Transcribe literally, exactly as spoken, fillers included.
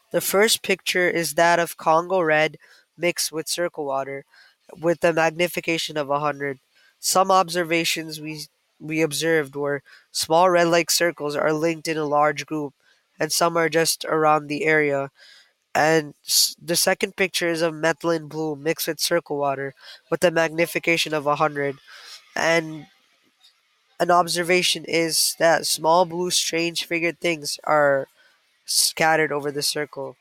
The first picture is that of Congo red mixed with circle water, with a magnification of one hundred. Some observations we we observed were small red-like circles are linked in a large group, and some are just around the area. And s- the second picture is of methylene blue mixed with circle water, with a magnification of one hundred. And an observation is that small blue strange figured things are scattered over the circle.